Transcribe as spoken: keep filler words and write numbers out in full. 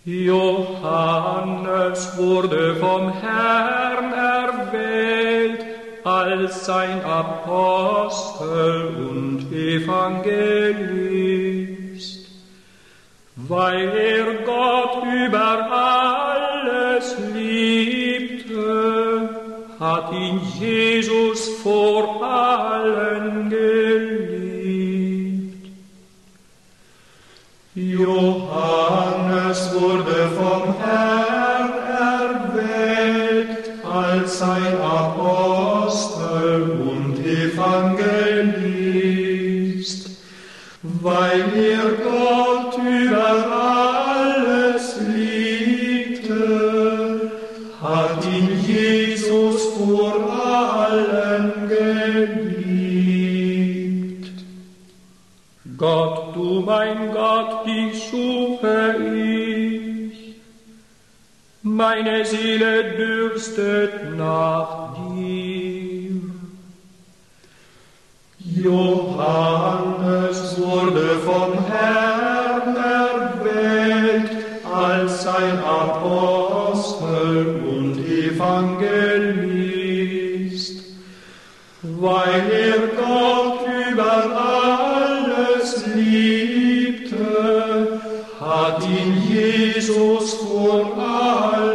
Johannes wurde vom Herrn erwählt als sein Apostel und Evangelist, weil er Gott über alles liebte, hat ihn Jesus vor allen geliebt. Johannes wurde vom Herrn erwählt als sein Apostel und Evangelist, weil er Gott über alles liebte, hat ihn Jesus vor allen geliebt. Gott, du mein Gott, dich suche ich, meine Seele dürstet nach dir. Johannes wurde vom Herrn erwählt als sein Apostel und Evangelist, weil er Gott über alles liebte, hat ihn Jesus vor allem